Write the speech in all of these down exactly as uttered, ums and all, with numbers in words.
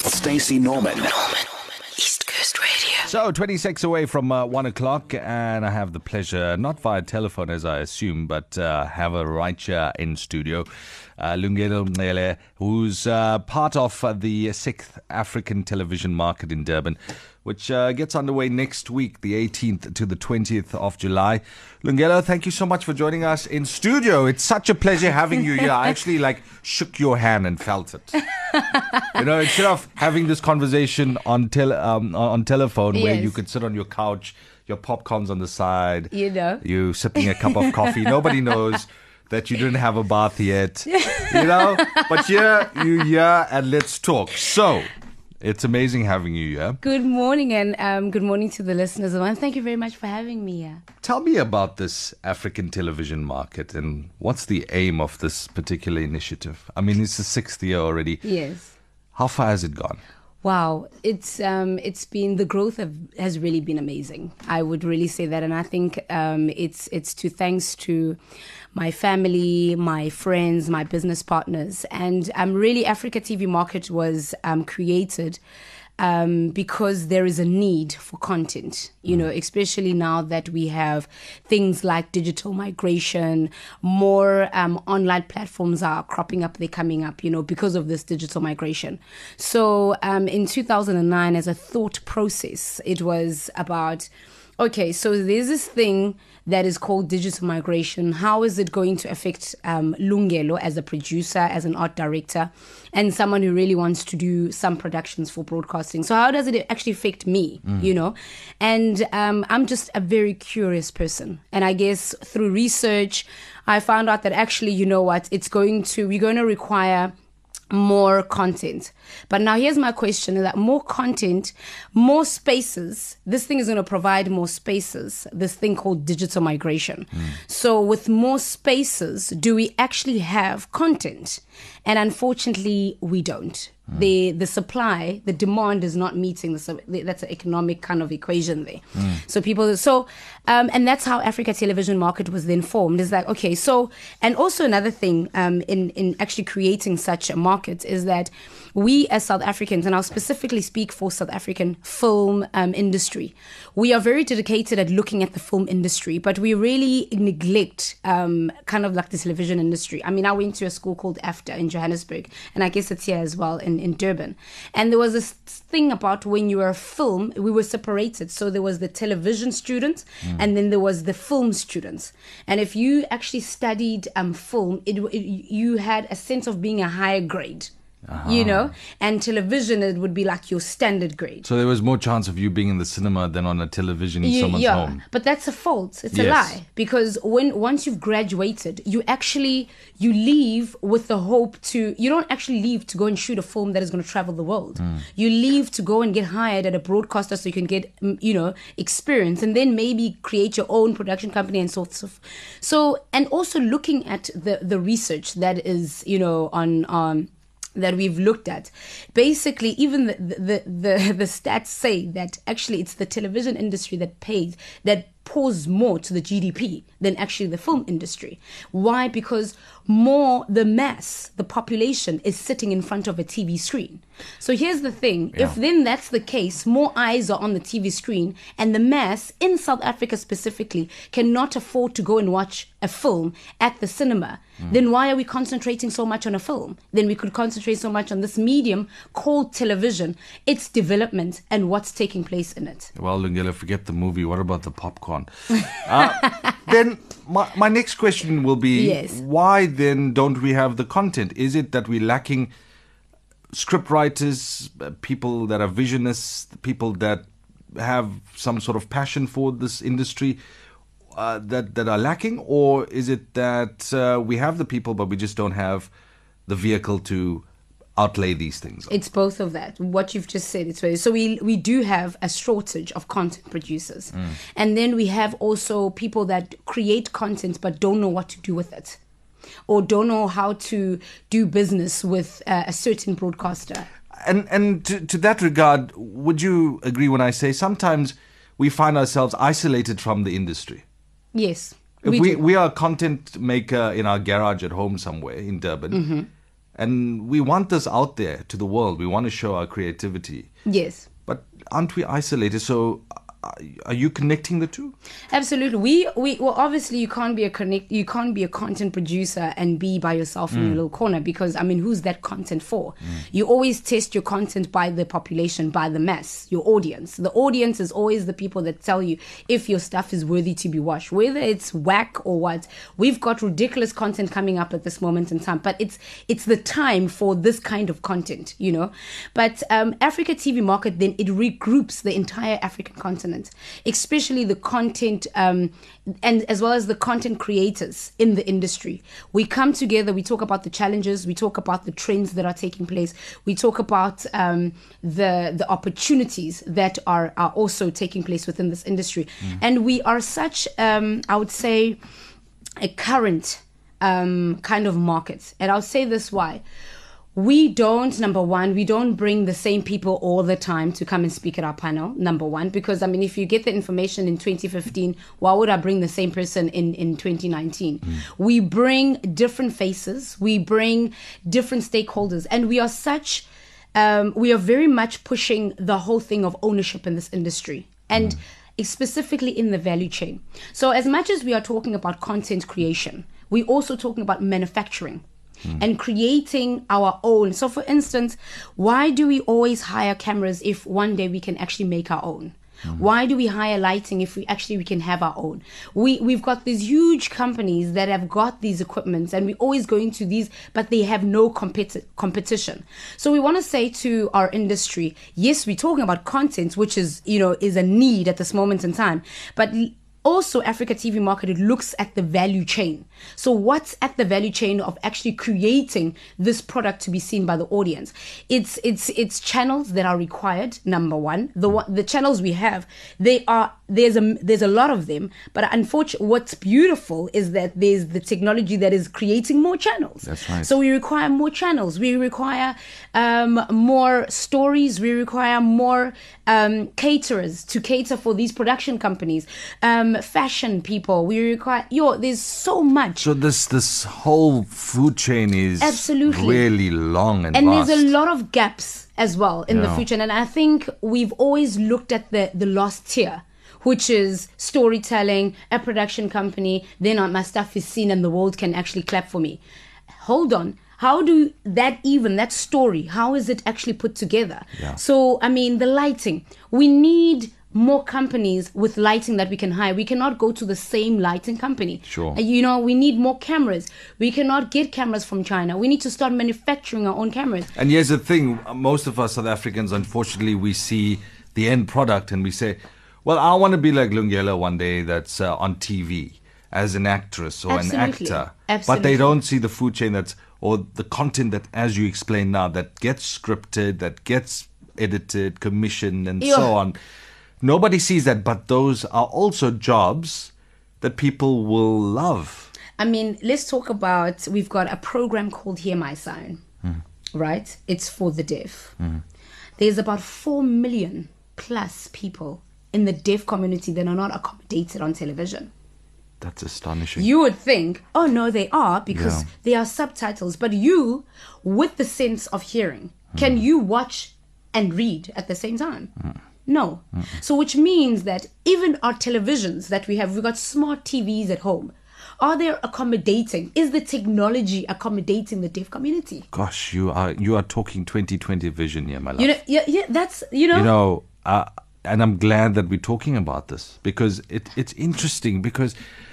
Stacey Norman. Norman. East Coast Radio. So, twenty-six away from uh, one o'clock, and I have the pleasure, not via telephone as I assume, but uh, have a right here in studio. Uh, Lungelo Mngele, who's uh, part of uh, the sixth African television market in Durban, which uh, gets underway next week, the eighteenth to the twentieth of July. Lungelo, thank you so much for joining us in studio. It's such a pleasure having you here. I actually like shook your hand and felt it. You know, instead of having this conversation on tel- um, on telephone where Yes. you could sit on your couch, your popcorn's on the side, You know. you sipping a cup of coffee. Nobody knows that you didn't have a bath yet, you know. But yeah, you here and let's talk. So it's amazing having you here. Good morning, and um, good morning to the listeners. And thank you very much for having me here. Tell me about this African television market and what's the aim of this particular initiative? I mean, it's the sixth year already. Yes. How far has it gone? Wow, it's um, it's been the growth of, has really been amazing. I would really say that, and I think um, it's it's to thanks to my family, my friends, my business partners, and um, really Africa T V Market was um, created um, because there is a need for content. You know, especially now that we have things like digital migration, more um, online platforms are cropping up, they're coming up, you know, because of this digital migration. So um, in two thousand nine, as a thought process, it was about, okay, so there's this thing that is called digital migration. How is it going to affect um, Lungelo as a producer, as an art director, and someone who really wants to do some productions for broadcasting? So how does it actually affect me, mm. you know? And um, I'm just a very curious person. And I guess through research, I found out that actually, you know what, it's going to, we're going to require more content. But now here's my question, is that more content, more spaces, this thing is going to provide more spaces, this thing called digital migration. Mm. So with more spaces, do we actually have content? And unfortunately, we don't. Mm. The the supply, the demand is not meeting. The, that's an economic kind of equation there. Mm. So people, so, um, and that's how Africa Television Market was then formed. Is like, okay, so, and also another thing um, in, in actually creating such a market is that we as South Africans, and I'll specifically speak for South African film um, industry, we are very dedicated at looking at the film industry, but we really neglect um, kind of like the television industry. I mean, I went to a school called AFTA in Johannesburg, and I guess it's here as well in, in Durban. And there was this thing about when you were a film, we were separated. So there was the television students, mm. and then there was the film students. And if you actually studied um, film, it, it, you had a sense of being a higher grade. Uh-huh. You know, and television, it would be like your standard grade. So there was more chance of you being in the cinema than on a television in You- someone's yeah, home. but that's a fault. It's Yes. a lie, because when once you've graduated, you actually you leave with the hope to. You don't actually leave to go and shoot a film that is going to travel the world. Mm. You leave to go and get hired at a broadcaster so you can get mm, you know experience, and then maybe create your own production company and so forth. So, and also looking at the the research that is you know on um. that we've looked at, basically even the, the the the stats say that actually it's the television industry that pays, that pours more to the G D P than actually the film industry. Why? Because more, the mass, the population is sitting in front of a T V screen. So here's the thing, Yeah. if then that's the case, more eyes are on the T V screen, and the mass in South Africa specifically cannot afford to go and watch a film at the cinema, mm. then why are we concentrating so much on a film? Then we could concentrate so much on this medium called television, its development and what's taking place in it. Well, Lungelo, forget the movie. What about the popcorn? Uh, then my, my next question will be, Yes. why then don't we have the content? Is it that we're lacking script writers, uh, people that are visionists, people that have some sort of passion for this industry uh, that, that are lacking? Or is it that uh, we have the people but we just don't have the vehicle to outlay these things? It's both of that. What you've just said, it's very, so we we do have a shortage of content producers, mm. and then we have also people that create content but don't know what to do with it, or don't know how to do business with uh, a certain broadcaster. And and to, to that regard, would you agree when I say sometimes we find ourselves isolated from the industry? Yes, If we we, do. we are a content maker in our garage at home somewhere in Durban, Mm-hmm. And we want this out there to the world. We want to show our creativity. Yes. But aren't we isolated? So uh, are you connecting the two? Absolutely. We we well obviously you can't be a connect you can't be a content producer and be by yourself mm. in your little corner, because I mean, who's that content for? Mm. You always test your content by the population, by the mass, your audience. The audience is always the people that tell you if your stuff is worthy to be watched, whether it's whack or what. We've got ridiculous content coming up at this moment in time, but it's it's the time for this kind of content, you know. But um, Africa T V market, then it regroups the entire African continent, especially the content um, and as well as the content creators in the industry. We come together, we talk about the challenges, we talk about the trends that are taking place, we talk about um, the the opportunities that are, are also taking place within this industry. Mm. And we are such, um, I would say, a current um, kind of market. And I'll say this why. We don't, number one, we don't bring the same people all the time to come and speak at our panel, number one, because, I mean, if you get the information in twenty fifteen, why would I bring the same person in, in twenty nineteen? Mm. We bring different faces, we bring different stakeholders, and we are such, um, we are very much pushing the whole thing of ownership in this industry, and mm. specifically in the value chain. So as much as we are talking about content creation, we're also talking about manufacturing. Mm. And creating our own. So for instance, why do we always hire cameras if one day we can actually make our own? Mm. Why do we hire lighting if we actually we can have our own? We, we've got these huge companies that have got these equipments, and we're always going to these, but they have no competi- competition. So we want to say to our industry, yes, we're talking about content, which is, you know, is a need at this moment in time, but also, Africa T V market, it looks at the value chain. So what's at the value chain of actually creating this product to be seen by the audience? It's it's it's channels that are required, number one. The the channels we have, they are there's a there's a lot of them, but unfortunately, what's beautiful is that there's the technology that is creating more channels. That's right. So we require more channels. We require um, more stories. We require more um, caterers to cater for these production companies. Um, fashion people, we require yo there's so much. So this this whole food chain is absolutely really long and and vast. There's a lot of gaps as well in yeah. the food chain, and I think we've always looked at the the last tier, which is storytelling, a production company, then my stuff is seen and the world can actually clap for me. Hold on, how do that even that story, how is it actually put together? Yeah. So I mean, the lighting, we need more companies with lighting that we can hire. We cannot go to the same lighting company. Sure. Uh, you know, we need more cameras. We cannot get cameras from China. We need to start manufacturing our own cameras. And here's the thing, most of us South Africans, unfortunately, we see the end product and we say, well, I want to be like Lungelo one day that's uh, on T V as an actress or Absolutely. an actor. Absolutely. But they don't see the food chain that's, or the content that, as you explained now, that gets scripted, that gets edited, commissioned, and Yeah. so on. Nobody sees that, but those are also jobs that people will love. I mean, let's talk about, we've got a program called Hear My Sign, mm. right? It's for the deaf. Mm. There's about four million plus people in the deaf community that are not accommodated on television. That's astonishing. You would think, oh no, they are, because yeah. there are subtitles. But you, with the sense of hearing, mm. can you watch and read at the same time? Mm. No. Mm. So which means that even our televisions that we have, we've got smart T Vs at home. Are they accommodating? Is the technology accommodating the deaf community? Gosh, you are you are talking twenty twenty vision here, my love. You know, yeah, yeah, that's, you know. You know, uh, and I'm glad that we're talking about this because it, it's interesting because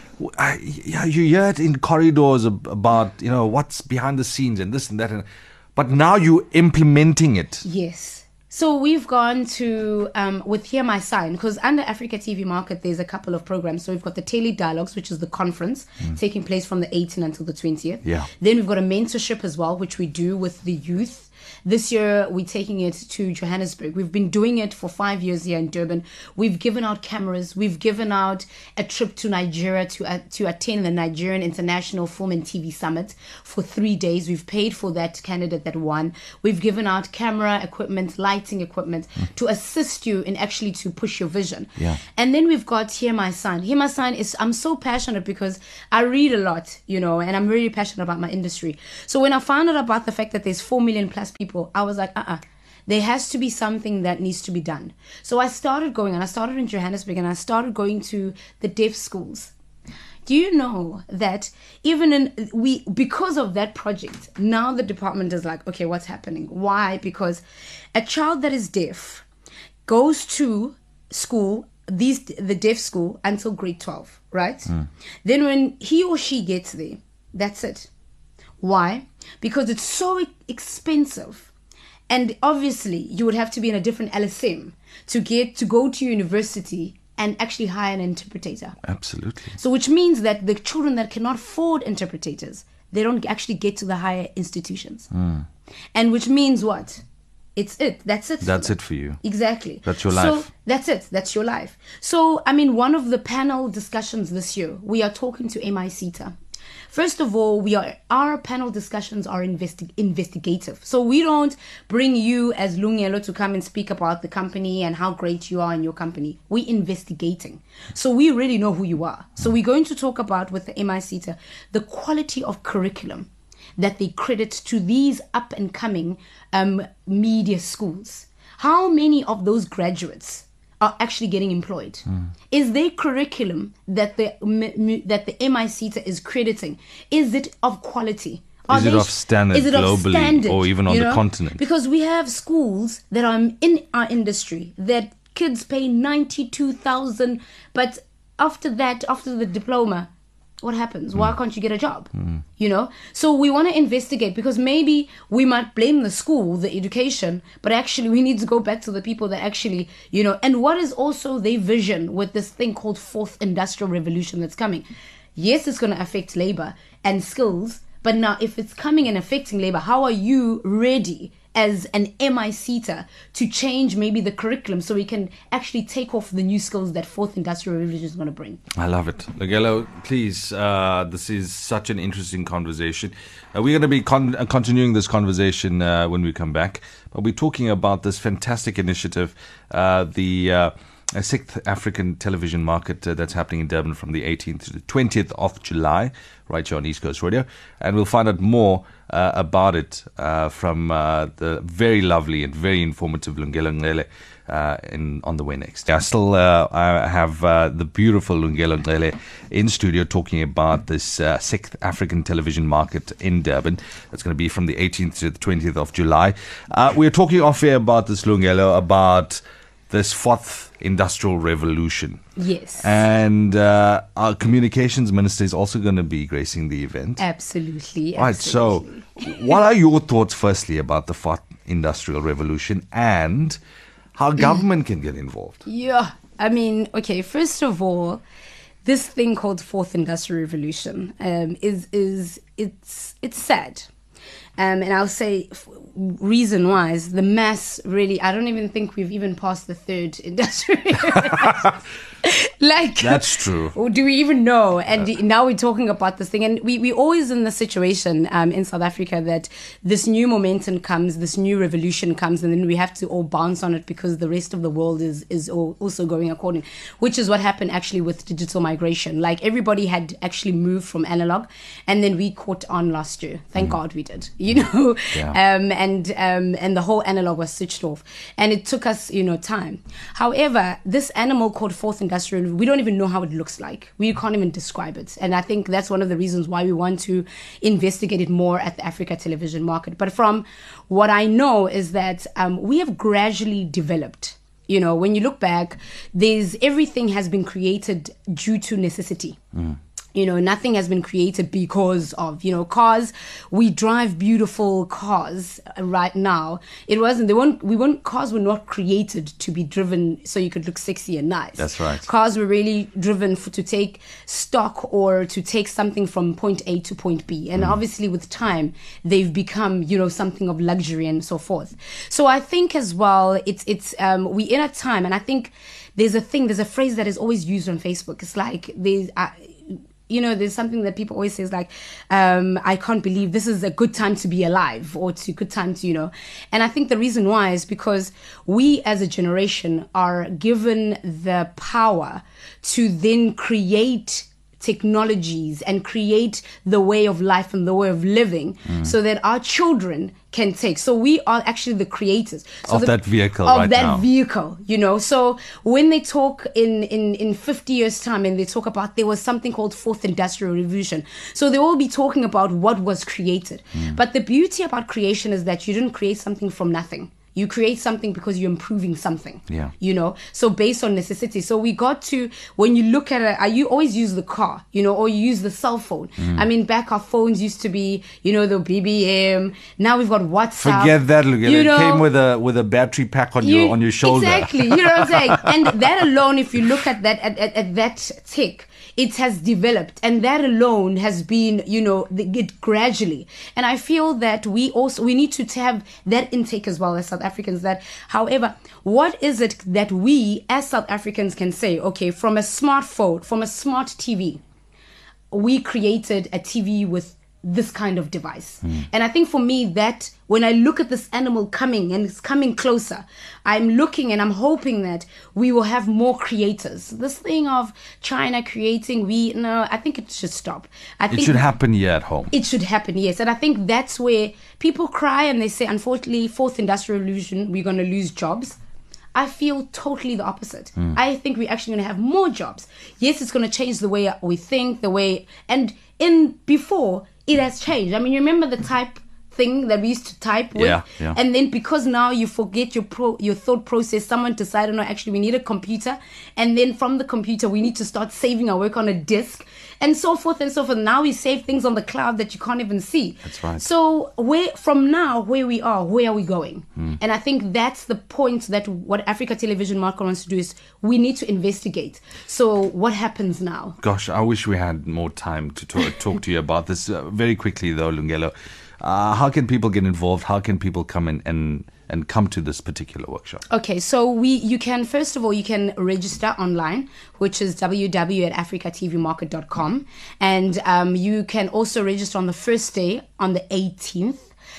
I, yeah, you hear it in corridors about, you know, what's behind the scenes and this and that. And, but now you're implementing it. Yes. So we've gone to, um, with Hear My Sign, because under Africa T V Market, there's a couple of programs. So we've got the Tele Dialogues, which is the conference mm. taking place from the eighteenth until the twentieth. Yeah. Then we've got a mentorship as well, which we do with the youth. This year, we're taking it to Johannesburg. We've been doing it for five years here in Durban. We've given out cameras. We've given out a trip to Nigeria to uh, to attend the Nigerian International Film and T V Summit for three days. We've paid for that candidate that won. We've given out camera equipment, lighting equipment mm. to assist you in actually to push your vision. Yeah. And then we've got Hear My Sign. Hear My Sign is, I'm so passionate because I read a lot, you know, and I'm really passionate about my industry. So when I found out about the fact that there's four million plus people, I was like, uh-uh. There has to be something that needs to be done. So I started going, and I started in Johannesburg, and I started going to the deaf schools. Do you know that even in we because of that project, now the department is like, okay, what's happening? Why? Because a child that is deaf goes to school, these the deaf school, until grade twelve, right? Mm. Then when he or she gets there, that's it. Why? Because it's so expensive. And obviously, you would have to be in a different L S M to get to go to university and actually hire an interpreter. Absolutely. So which means that the children that cannot afford interpreters, they don't actually get to the higher institutions. Mm. And which means what? It's it. That's it. That's it for you. Exactly. That's your life. So that's it. That's your life. So, I mean, one of the panel discussions this year, we are talking to M I C E T A. First of all, we are our panel discussions are investi- investigative. So we don't bring you as Lungelo to come and speak about the company and how great you are in your company. We're investigating. So we really know who you are. So we're going to talk about with the M I C E T A the quality of curriculum that they credit to these up and coming um, media schools. How many of those graduates are actually getting employed? Mm. Is their curriculum that the that the M I C E T A is crediting, is it of quality? Are is it they, of standard is it globally of standard, or even on you the know? continent? Because we have schools that are in our industry that kids pay ninety-two thousand, but after that, after the diploma, what happens? Mm. Why can't you get a job? Mm. You know? So we want to investigate, because maybe we might blame the school, the education, but actually we need to go back to the people that actually, you know, and what is also their vision with this thing called fourth industrial revolution that's coming. Yes, it's going to affect labor and skills, but now if it's coming and affecting labor, how are you ready as an M I C E T A to change maybe the curriculum so we can actually take off the new skills that fourth industrial revolution is going to bring? I love it. Lungelo, please, uh, this is such an interesting conversation. Uh, we're going to be con- uh, continuing this conversation uh, when we come back, but we're talking about this fantastic initiative, uh, the uh, sixth African television market uh, that's happening in Durban from the eighteenth to the twentieth of July, right here on East Coast Radio. And we'll find out more uh, about it uh, from uh, the very lovely and very informative Lungelo Ngcele uh, in, on the way next. I still uh, I have uh, the beautiful Lungelo Ngcele in studio talking about this uh, sixth African television market in Durban. That's going to be from the eighteenth to the twentieth of July. Uh, we're talking off air about this, Lungelo, about this fourth industrial revolution. Yes. And uh, our communications minister is also going to be gracing the event. Absolutely. Right. Absolutely. So what are your thoughts, firstly, about the fourth industrial revolution and how government can get involved? Yeah. I mean, okay, first of all, this thing called fourth industrial revolution um, is, is it's, it's sad. Um, and I'll say, f- reason wise, the mass really, I don't even think we've even passed the third industrial revolution. Like, that's true. Or do we even know? And uh, now we're talking about this thing, and we we always in the situation um, in South Africa that this new momentum comes, this new revolution comes, and then we have to all bounce on it because the rest of the world is is all, also going according. Which is what happened actually with digital migration. Like everybody had actually moved from analog, and then we caught on last year. Thank mm. God we did. You know, yeah. um, and um, and the whole analog was switched off, and it took us you know time. However, this animal called fourth industrial, we don't even know how it looks like. We can't even describe it. And I think that's one of the reasons why we want to investigate it more at the Africa television market. But from what I know is that um, we have gradually developed. You know, when you look back, there's everything has been created due to necessity. Mm. You know, nothing has been created because of, you know, cars. We drive beautiful cars right now. It wasn't, they weren't, we weren't, cars were not created to be driven so you could look sexy and nice. That's right. Cars were really driven for, to take stock or to take something from point A to point B. And mm. obviously with time, they've become, you know, something of luxury and so forth. So I think as well, it's, it's, um, we in a time, and I think there's a thing, there's a phrase that is always used on Facebook. It's like, there's, uh, you know, there's something that people always say is like, um, I can't believe this is a good time to be alive, or it's a good time to, you know. And I think the reason why is because we as a generation are given the power to then create technologies and create the way of life and the way of living mm. so that our children can take. So we are actually the creators so of the, that vehicle of right that now. vehicle, you know. So when they talk in, in, in fifty years time and they talk about there was something called fourth industrial revolution. So they will be talking about what was created. Mm. But the beauty about creation is that you didn't create something from nothing. You create something because you're improving something, yeah. you know, so based on necessity. So we got to, when you look at it, you always use the car, you know, or you use the cell phone. Mm. I mean, back our phones used to be, you know, the B B M. Now we've got WhatsApp. Forget that, look, you it know, came with a with a battery pack on you, your on your shoulder. Exactly, you know what I'm saying? And that alone, if you look at that, at, at, at that tick, it has developed, and that alone has been, you know, the, it gradually. And I feel that we also, we need to have that intake as well as South Africans. That, however, what is it that we as South Africans can say, okay, from a smartphone, from a smart T V, we created a T V with this kind of device. Mm. And I think for me that when I look at this animal coming and it's coming closer, I'm looking and I'm hoping that we will have more creators. This thing of China creating, we, no, I think it should stop. I it think should happen here at home. It should happen, yes. And I think that's where people cry and they say, unfortunately, fourth industrial revolution, we're going to lose jobs. I feel totally the opposite. Mm. I think we're actually going to have more jobs. Yes, it's going to change the way we think, the way, and in before, it has changed. I mean, you remember the type thing that we used to type with? Yeah, yeah. And then because now you forget your pro, your thought process, someone decided, no, actually we need a computer. And then from the computer, we need to start saving our work on a disk and so forth and so forth. Now we save things on the cloud that you can't even see. That's right. So where from now, where we are, where are we going? Mm. And I think that's the point that what Africa Television Market wants to do is we need to investigate. So what happens now? Gosh, I wish we had more time to talk, talk to you about this. Uh, very quickly though, Lungelo, uh, how can people get involved? How can people come in and and come to this particular workshop? Okay, so we you can, first of all, you can register online, which is w w w dot africa t v market dot com. And um, you can also register on the first day, on the eighteenth.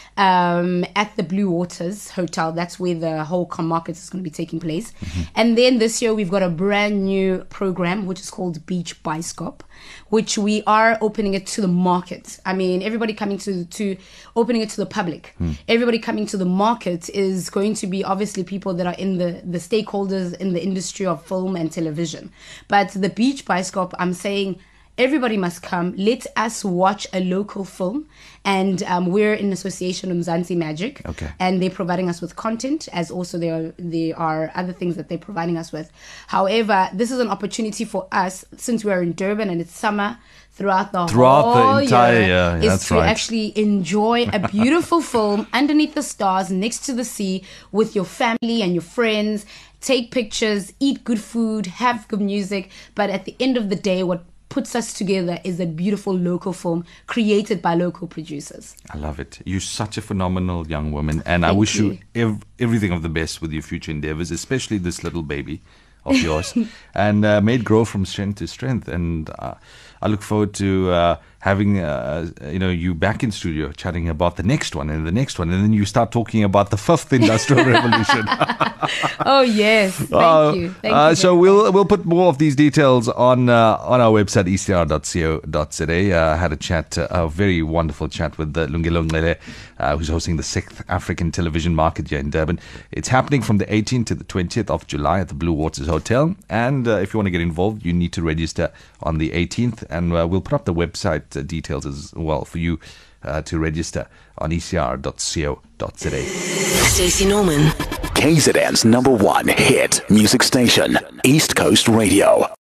Um, at the Blue Waters Hotel. That's where the whole com market is going to be taking place. Mm-hmm. And then this year we've got a brand new program which is called Beach Bioscope, which we are opening it to the market. I mean, everybody coming to to opening it to the public. Mm. Everybody coming to the market is going to be obviously people that are in the the stakeholders in the industry of film and television. But the Beach Bioscope, I'm saying, everybody must come. Let us watch a local film. And um, we're in association with Mzansi Magic. Okay. And they're providing us with content, as also there are, there are other things that they're providing us with. However, this is an opportunity for us, since we're in Durban and it's summer, throughout the throughout whole the entire year, year, is that's to right. actually enjoy a beautiful film underneath the stars, next to the sea, with your family and your friends. Take pictures, eat good food, have good music. But at the end of the day, what puts us together is a beautiful local film created by local producers. I love it. You're such a phenomenal young woman, and Thank I wish you, you ev- everything of the best with your future endeavors, especially this little baby of yours, and uh, may it grow from strength to strength. And uh, I look forward to uh, having uh, you know you back in studio chatting about the next one and the next one, and then you start talking about the fifth industrial revolution. Oh yes, thank uh, you. Thank uh, you so much. we'll we'll put more of these details on uh, on our website e c r dot co dot z a. Uh, had a chat, uh, a very wonderful chat with uh, Lungelo Ngcele, uh, who's hosting the sixth African Television Market here in Durban. It's happening from the eighteenth to the twentieth of July at the Blue Waters Hotel. And uh, if you want to get involved, you need to register on the eighteenth, and uh, we'll put up the website uh, details as well for you uh, to register on e c r dot co dot z a. Stacey Norman. K Z N's number one hit music station, East Coast Radio.